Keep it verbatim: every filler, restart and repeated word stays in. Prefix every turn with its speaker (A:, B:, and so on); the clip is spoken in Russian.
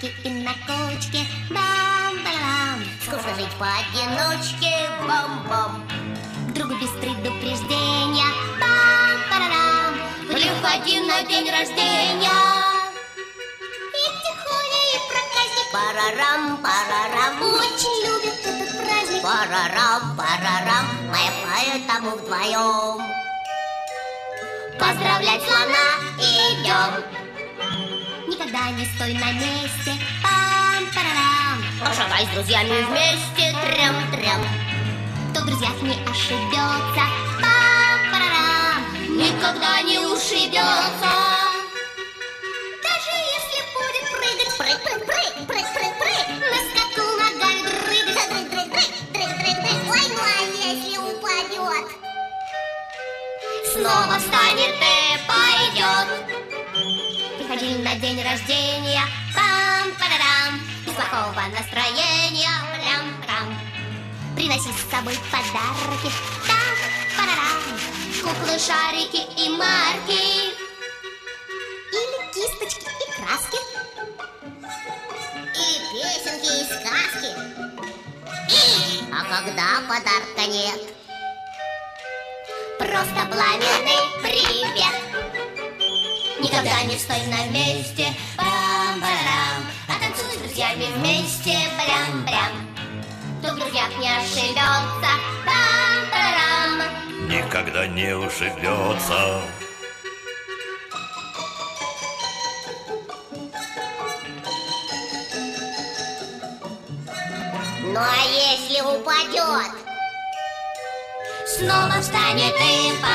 A: лавочке и на кочке. Бам-барам.
B: Скучно жить поодиночке. Бам-бам.
A: К другу без предупреждения. Бам-барам.
B: Приходи на день рождения.
A: И тихоня, и проказник.
B: Парарам, парарам.
A: Очень любят этот праздник.
B: Парарам, парарам. Мы поэтому вдвоем поздравлять слона идем.
A: Никогда не стой на месте. Пам-парарам.
B: Пошагай с друзьями вместе. Трям-трям.
A: Кто в друзьях не ошибется. Пам-парарам.
B: Никогда не ушибется.
A: Даже если будет прыгать.
B: Прыг, прыг, прыг, прыг, прыг, прыг.
A: На скаку ногами дрыгать.
B: Дрыг, дрыг, дрыг, дрыг, дрыг, дрыг. Ой, ну а если упадет, снова встанет и пойдет.
A: Приходили на день рождения. Пам-парарам. Без плохого настроения. Прям-прям. Приноси с собой подарки. Там-парарам.
B: Куклы, шарики и марки.
A: Или кисточки и краски.
B: Или песенки и сказки. А когда подарка нет, просто пламенный привет. Никогда не стой на месте. Бам-барам. А танцуй с друзьями вместе. Брям-брям. Кто в друзьях не ошибется. Бам-барам.
C: Никогда не ушибется.
B: Ну а если упадет, снова встанет и пойдет.